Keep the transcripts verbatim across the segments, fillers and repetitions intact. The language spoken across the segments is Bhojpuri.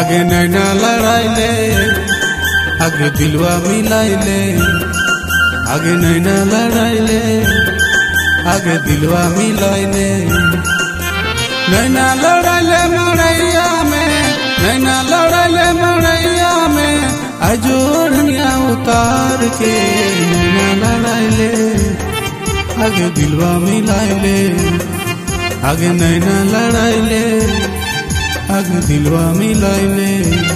आगे नैना लड़ाई ले, आगे दिलवा मिलाई ले। आगे नैना लड़ाई ले, आगे दिलवा मिलाई ले। नैना लड़ाई ले मड़ैया में, नैना लड़ाई ले मड़ैया में, आजो ओढ़निया उतार के नैना लड़ाई ले, आगे दिलवा मिलाई ले। आगे नैना लड़ाई ले, आगे दिलवा मिलाई ले।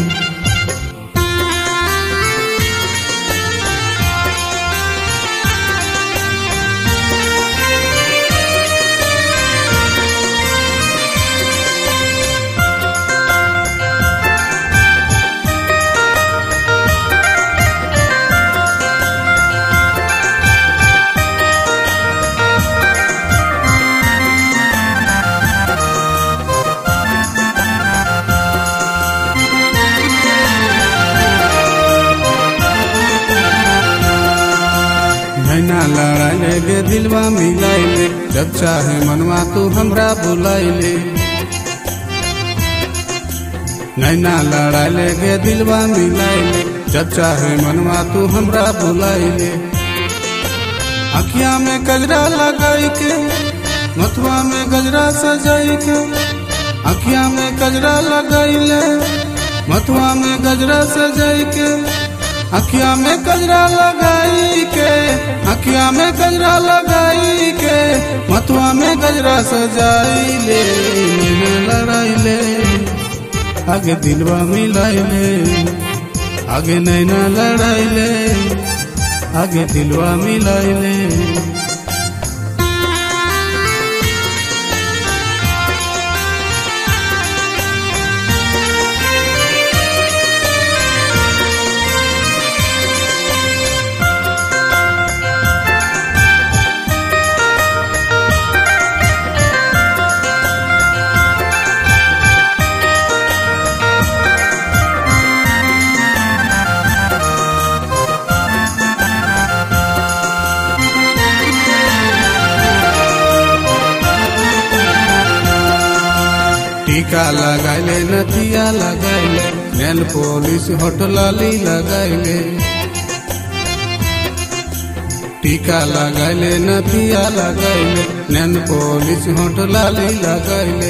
नैना लड़ाई ले गे दिलवा मिलाई ले, जब चाहे मनवा तू हमरा बुलाई ले। नैना लड़ाई ले गे दिलवा मिलाई ले, जब चाहे मनवा तू हमरा बुलाई ले। अखियां में गजरा लगाई के, मथुआ में गजरा सजाई के। अखियां में गजरा लगाई ले, मथुआ में गजरा सजाई के। अखियां में गजरा लगाई के, अखियां में गजरा लगाई के, मथुआ में गजरा सजाई ले। नैना लड़ाई ले, आगे दिलवा मिलाई ले। आगे नैना लड़ाई ले, आगे दिलवा मिलाई ले। टीका लगाइले, नथिया लगाइले, नेल पॉलिश होठ लाली लगाइले। टीका लगाइले, नथिया लगाइले, नेल पॉलिश होठ लाली लगाइले।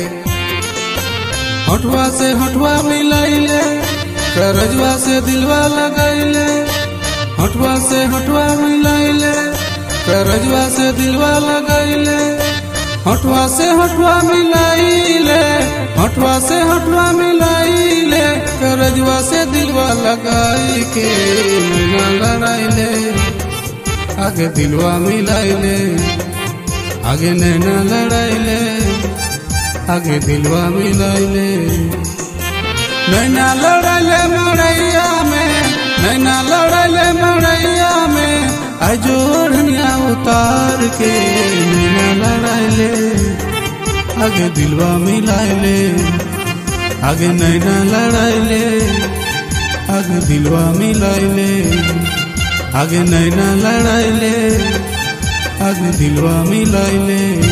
होठवा से होठवा मिलाइले, करजवा से दिलवा लगाइले। होठवा से होठवा मिलाइले, करजवा से दिलवा लगाइले। होठवा से होठवा मिलाइले, होठवा से होठवा मिलाइले, करजवा से दिलवा लगाई के नैना लड़ाई ले, आगे दिलवा मिलाई ले। आगे नैना लड़ाई ले, आगे दिलवा मिलाई ले। नैना लड़ाई ले मड़ैया में, नैना लड़ाई ले मड़ैया में, आजो ओढ़निया उतार के नैना लड़ाई ले, आगे दिलवा मिलाई ले। आगे नैना लड़ाई ले, आगे दिलवा मिलाई ले। आगे नैना लड़ाई ले, आगे दिलवा मिलाई ले।